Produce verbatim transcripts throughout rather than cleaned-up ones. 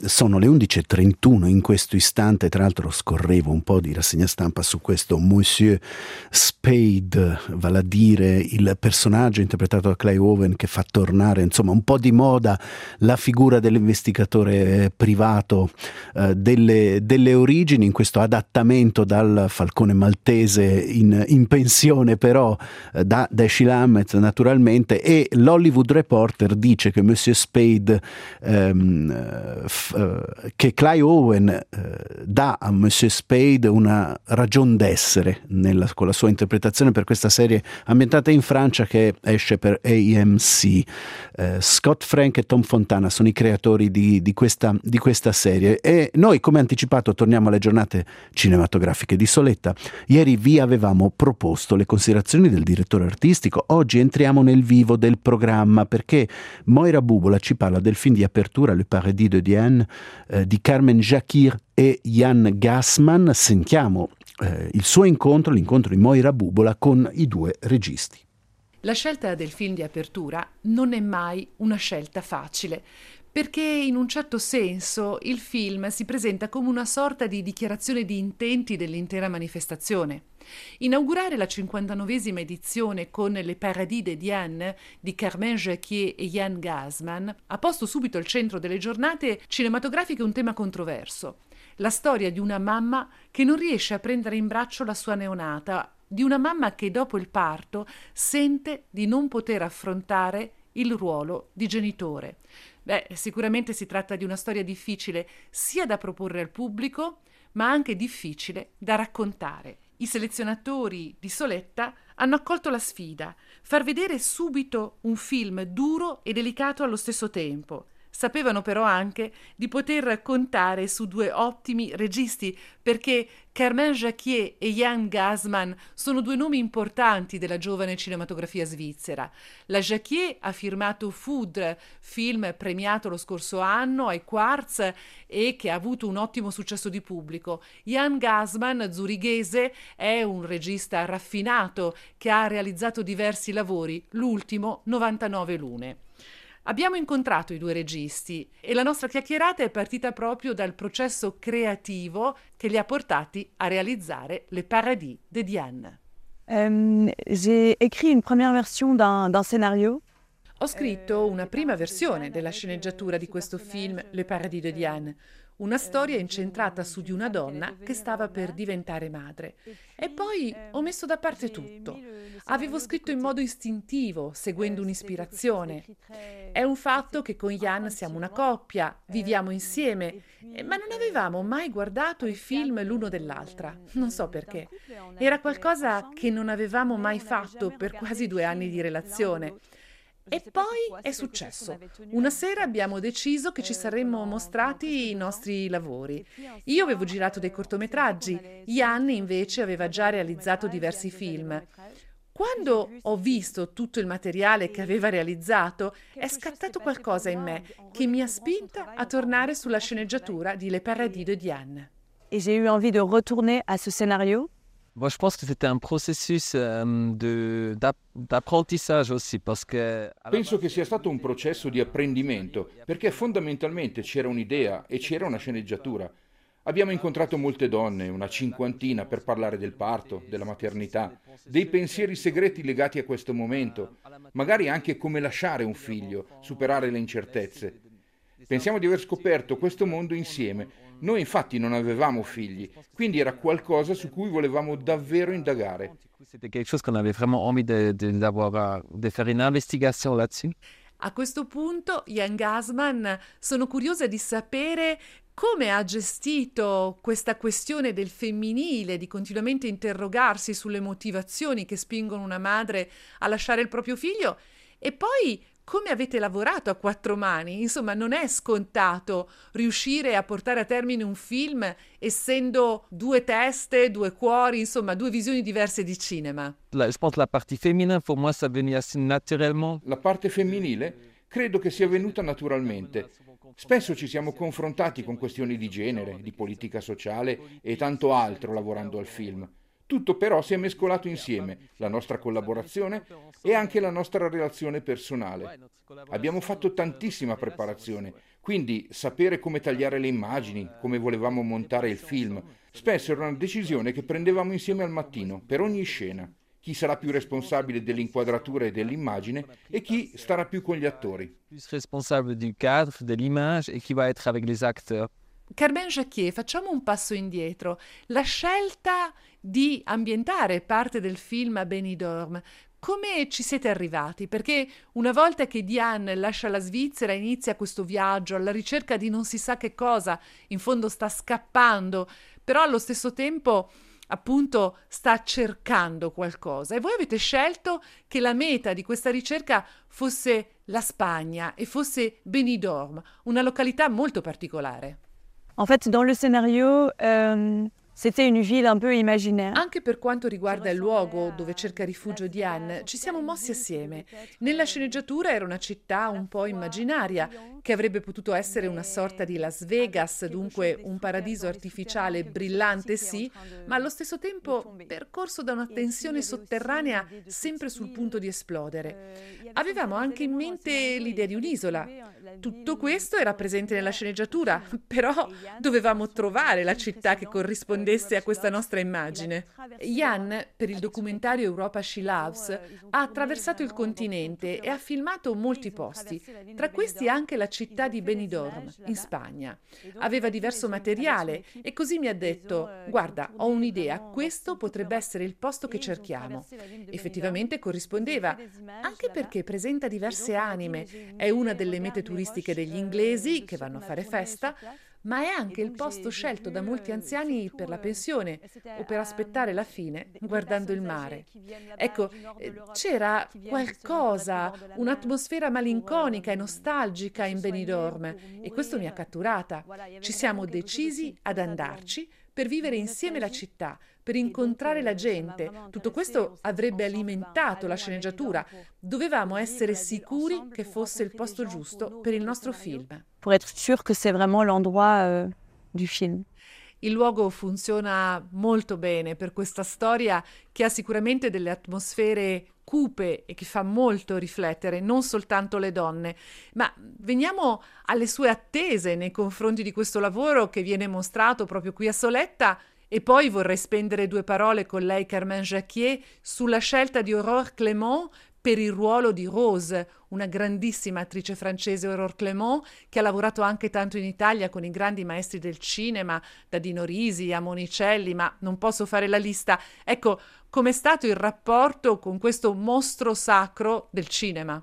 sono le undici e trentuno in questo istante, tra l'altro scorrevo un po' di rassegna stampa su questo Monsieur Spade, vale a dire il personaggio interpretato da Clive Owen che fa tornare insomma un po' di moda la figura dell'investigatore privato eh, delle, delle origini, in questo adattamento dal Falcone maltese in, in pensione però eh, da Dashiell Hammett naturalmente, e l'Hollywood Reporter dice che Monsieur Spade ehm, f, eh, che Clive Owen eh, dà a Monsieur Spade una ragion d'essere nella, con la sua interpretazione per questa serie ambientata in Francia che esce per A M C. Eh, Scott Frank e Tom Fontana sono i creatori di, di, questa, di questa serie, e noi, come anticipato, torniamo alle giornate cinematografiche di Soletta. Ieri vi avevamo proposto le considerazioni del direttore artistico, oggi entriamo nel vivo del programma perché Moira Bubola ci parla del film di apertura Le Paradis de Diane eh, di Carmen Jacquir e Jan Gassman. Sentiamo eh, il suo incontro, l'incontro di Moira Bubola con i due registi. La scelta del film di apertura non è mai una scelta facile, perché in un certo senso il film si presenta come una sorta di dichiarazione di intenti dell'intera manifestazione. Inaugurare la cinquantanovesima edizione con Le Paradis de Diane di Carmen Jacquir e Jan Gassman ha posto subito al centro delle giornate cinematografiche un tema controverso: la storia di una mamma che non riesce a prendere in braccio la sua neonata, di una mamma che dopo il parto sente di non poter affrontare il ruolo di genitore. Beh, sicuramente si tratta di una storia difficile sia da proporre al pubblico, ma anche difficile da raccontare. I selezionatori di Soletta hanno accolto la sfida: far vedere subito un film duro e delicato allo stesso tempo. Sapevano però anche di poter contare su due ottimi registi, perché Carmen Jacquir e Jan Gassman sono due nomi importanti della giovane cinematografia svizzera. La Jacquir ha firmato Foudre, film premiato lo scorso anno ai Quartz e che ha avuto un ottimo successo di pubblico. Jan Gassman, zurighese, è un regista raffinato che ha realizzato diversi lavori, l'ultimo novantanove lune. Abbiamo incontrato i due registi e la nostra chiacchierata è partita proprio dal processo creativo che li ha portati a realizzare Le Paradis de Diane. Euh, j'ai écrit une première version d'un, d'un scénario. Ho scritto una prima versione della sceneggiatura di questo film Le Paradis de Diane, una storia incentrata su di una donna che stava per diventare madre. E poi ho messo da parte tutto. Avevo scritto in modo istintivo, seguendo un'ispirazione. È un fatto che con Jan siamo una coppia, viviamo insieme, ma non avevamo mai guardato i film l'uno dell'altra. Non so perché. Era qualcosa che non avevamo mai fatto per quasi due anni di relazione. E poi è successo. Una sera abbiamo deciso che ci saremmo mostrati i nostri lavori. Io avevo girato dei cortometraggi, Jan invece aveva già realizzato diversi film. Quando ho visto tutto il materiale che aveva realizzato, è scattato qualcosa in me che mi ha spinta a tornare sulla sceneggiatura di Le Paradis de Diane. Et j'ai eu envie de retourner à ce scénario. Moi, je pense que c'était un processus euh, de, d'app- d'apprentissage aussi, parce que... Penso che sia stato un processo di apprendimento, perché fondamentalmente c'era un'idea e c'era una sceneggiatura. Abbiamo incontrato molte donne, una cinquantina, per parlare del parto, della maternità, dei pensieri segreti legati a questo momento, magari anche come lasciare un figlio, superare le incertezze. Pensiamo di aver scoperto questo mondo insieme. Noi infatti non avevamo figli, quindi era qualcosa su cui volevamo davvero indagare. C'était quelque chose qu'on avait vraiment envie de, de, d'avoir, de faire une investigation là-dessus. A questo punto, Jan Gassman, sono curiosa di sapere come ha gestito questa questione del femminile, di continuamente interrogarsi sulle motivazioni che spingono una madre a lasciare il proprio figlio, e poi come avete lavorato a quattro mani. Insomma, non è scontato riuscire a portare a termine un film essendo due teste, due cuori, insomma, due visioni diverse di cinema. La, je pense la partie féminine, pour moi, ça venait assez naturellement. La parte femminile credo che sia venuta naturalmente. Spesso ci siamo confrontati con questioni di genere, di politica sociale e tanto altro lavorando al film. Tutto però si è mescolato insieme, la nostra collaborazione e anche la nostra relazione personale. Abbiamo fatto tantissima preparazione, quindi sapere come tagliare le immagini, come volevamo montare il film, spesso era una decisione che prendevamo insieme al mattino, per ogni scena. Chi sarà più responsabile dell'inquadratura e dell'immagine e chi starà più con gli attori. Plus responsable du cadre, de l'image et qui va être avec les acteurs. Carmen Jacquier, facciamo un passo indietro. La scelta di ambientare parte del film a Benidorm, come ci siete arrivati? Perché una volta che Diane lascia la Svizzera inizia questo viaggio alla ricerca di non si sa che cosa, in fondo sta scappando, però allo stesso tempo appunto sta cercando qualcosa, e voi avete scelto che la meta di questa ricerca fosse la Spagna e fosse Benidorm, una località molto particolare. En fait, dans le scénario, euh, c'était une ville un peu imaginaire. Anche per quanto riguarda il luogo dove cerca rifugio Diane, ci siamo mossi assieme. Nella sceneggiatura era una città un po' immaginaria, che avrebbe potuto essere una sorta di Las Vegas, dunque un paradiso artificiale brillante sì, ma allo stesso tempo percorso da una tensione sotterranea sempre sul punto di esplodere. Avevamo anche in mente l'idea di un'isola. Tutto questo era presente nella sceneggiatura, però dovevamo trovare la città che corrispondesse a questa nostra immagine. Jan, per il documentario Europa She Loves, ha attraversato il continente e ha filmato molti posti, tra questi anche la città di Benidorm, in Spagna. Aveva diverso materiale e così mi ha detto: guarda, ho un'idea, questo potrebbe essere il posto che cerchiamo. Effettivamente corrispondeva, anche perché presenta diverse anime, è una delle mete turistiche degli inglesi che vanno a fare festa, ma è anche il posto scelto da molti anziani per la pensione o per aspettare la fine guardando il mare. Ecco, c'era qualcosa, un'atmosfera malinconica e nostalgica in Benidorm e questo mi ha catturata. Ci siamo decisi ad andarci per vivere insieme la città, per incontrare la gente. Tutto questo avrebbe alimentato la sceneggiatura. Dovevamo essere sicuri che fosse il posto giusto per il nostro film. Pour être sûr que c'est vraiment l'endroit euh, du film. Il luogo funziona molto bene per questa storia che ha sicuramente delle atmosfere cupe e che fa molto riflettere non soltanto le donne, ma veniamo alle sue attese nei confronti di questo lavoro che viene mostrato proprio qui a Soletta. E poi vorrei spendere due parole con lei, Carmen Jacquier, sulla scelta di Aurore Clément per il ruolo di Rose, una grandissima attrice francese, Aurore Clément, che ha lavorato anche tanto in Italia con i grandi maestri del cinema, da Dino Risi a Monicelli, ma non posso fare la lista. Ecco, com'è stato il rapporto con questo mostro sacro del cinema?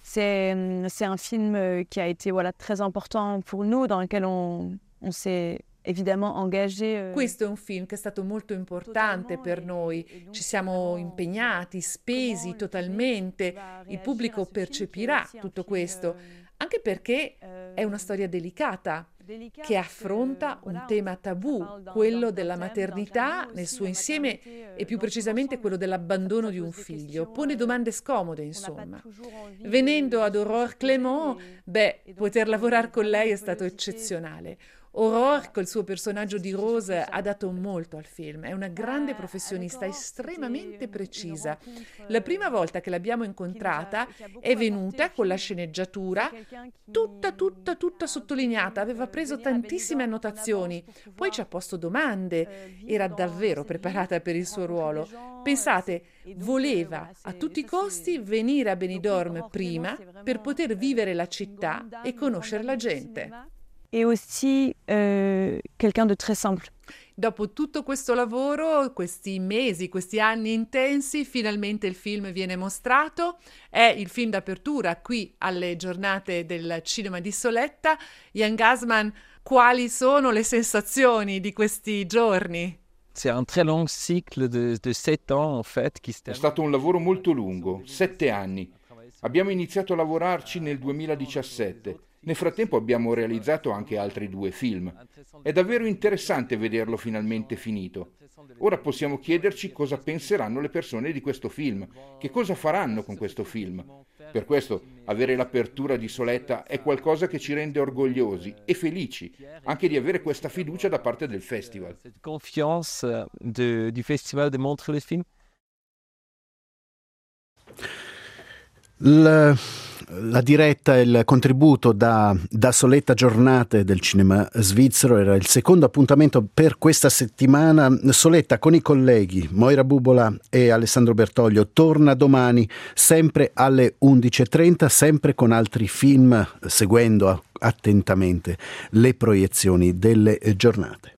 C'est, c'est un film qui a été voilà, très important pour nous, dans lequel on, on s'est évidemment engagé. Questo è un film che è stato molto importante per noi, ci siamo impegnati, spesi totalmente, il pubblico percepirà tutto questo, anche perché è una storia delicata che affronta un tema tabù, quello della maternità nel suo insieme e più precisamente quello dell'abbandono di un figlio. Pone domande scomode, insomma. Venendo ad Aurore Clément, beh, poter lavorare con lei è stato eccezionale. Aurore, col suo personaggio di Rose, ha dato molto al film. È una grande professionista, estremamente precisa. La prima volta che l'abbiamo incontrata è venuta con la sceneggiatura tutta, tutta, tutta sottolineata. Aveva preso tantissime annotazioni. Poi ci ha posto domande. Era davvero preparata per il suo ruolo. Pensate, voleva a tutti i costi venire a Benidorm prima per poter vivere la città e conoscere la gente. Et aussi euh, quelqu'un de très simple. Dopo tutto questo lavoro, questi mesi, questi anni intensi, finalmente il film viene mostrato. È il film d'apertura qui alle giornate del cinema di Soletta. Jan Gassman, quali sono le sensazioni di questi giorni? C'est un très long cycle de, de sept ans en fait qui se È stato un lavoro molto lungo, sette anni. Abbiamo iniziato a lavorarci nel duemiladiciassette. Nel frattempo abbiamo realizzato anche altri due film. È davvero interessante vederlo finalmente finito. Ora possiamo chiederci cosa penseranno le persone di questo film, che cosa faranno con questo film. Per questo avere l'apertura di Soletta è qualcosa che ci rende orgogliosi e felici anche di avere questa fiducia da parte del festival. Cette confiance de, du Festival de Montreux-les-Films. La, la diretta e il contributo da, da Soletta Giornate del cinema svizzero era il secondo appuntamento per questa settimana. Soletta con i colleghi Moira Bubola e Alessandro Bertoglio torna domani sempre alle undici e trenta, sempre con altri film, seguendo attentamente le proiezioni delle giornate.